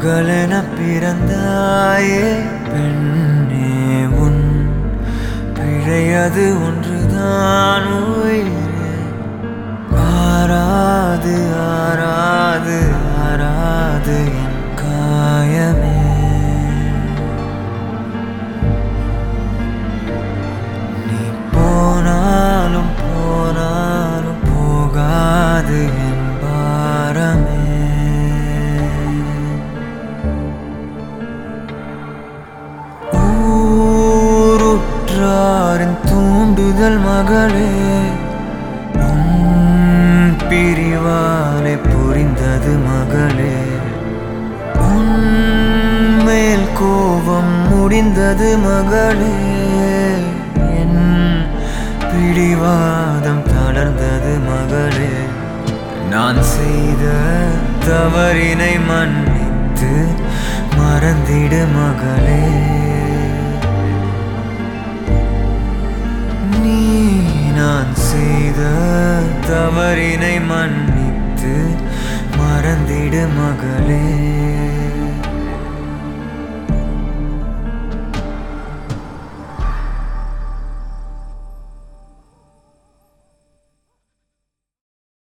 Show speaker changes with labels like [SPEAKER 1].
[SPEAKER 1] மகளென பிறந்தாயே பெண்ணே உன் பிழையது ஒன்றுதான் உயிரே ஆராது ஆராது ஆராது என் காயமே நீ போனாலும் போனாலும் போகாது என் பாரமே ஊருற்றாரின் தூண்டுதல் மகளே பிரிவாலே புரிந்தது மகளே உன்மேல் கோபம் முடிந்தது மகளே என் பிடிவாதம் தளர்ந்தது மகளே நான் செய்த தவறினை மன்னித்து மறந்திடு மகளே நான் செய்த தவறினை மன்னித்து மறந்திடு மகளே